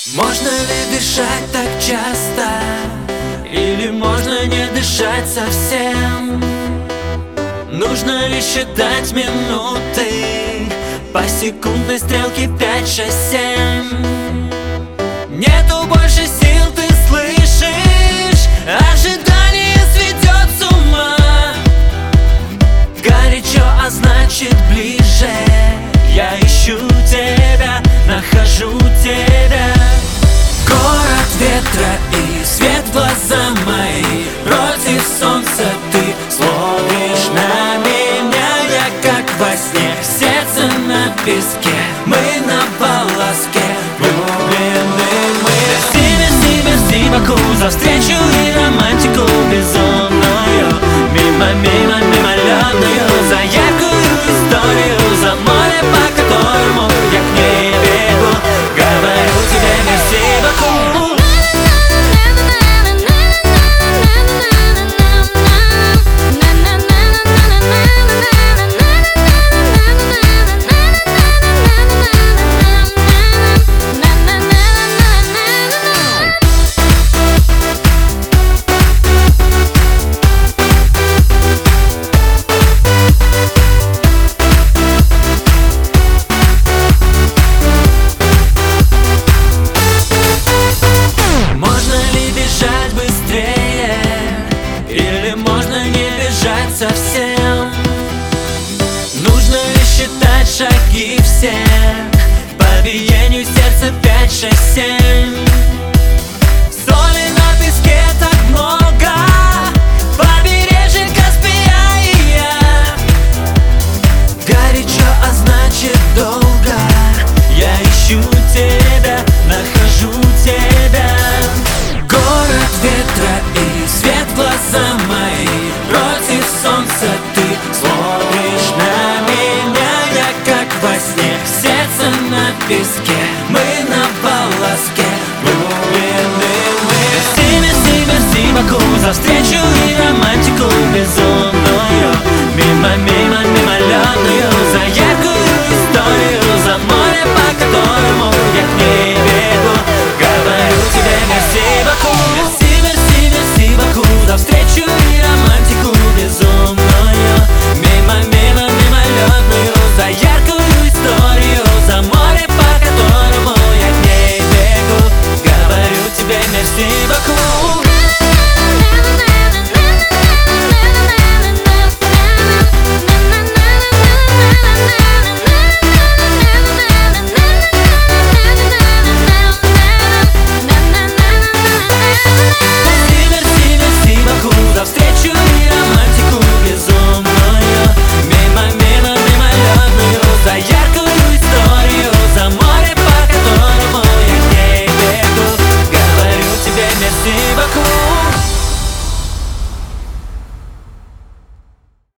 Можно ли дышать так часто? Или можно не дышать совсем? Нужно ли считать минуты по секундной стрелке 5, 6, 7? Нету больше сил, ты слышишь? Ожидание сведет с ума. Горячо, а значит ближе. Я ищу тебя, нахожу тебя. Город ветра и свет в глаза мои. Против солнца ты смотришь на меня. Я как во сне, сердце на песке. Мы на волоске, влюблены мы. Мерси, мерси, Баку, за встречу и романтику безумную. Мимо, мимо, мимолетную. За яркую историю, за море, по которому я к ней бегу. Говорю тебе мерси, Баку. Или можно не бежать совсем? Нужно ли считать шаги всех по биению сердца 5, 6, 7? Соли на песке так много, побережье Каспия и я. Горячо, а значит долго. Я ищу тебя, нахожу тебя. Город ветра и свет в глаза мои. Против солнца ты смотришь на меня. Я как во сне, сердце на песке. Мы на волоске, влюблены мы. Мерси, мерси, мерси, Баку, за встречу и романтику безумную. Мимо, мимо, мимолетную.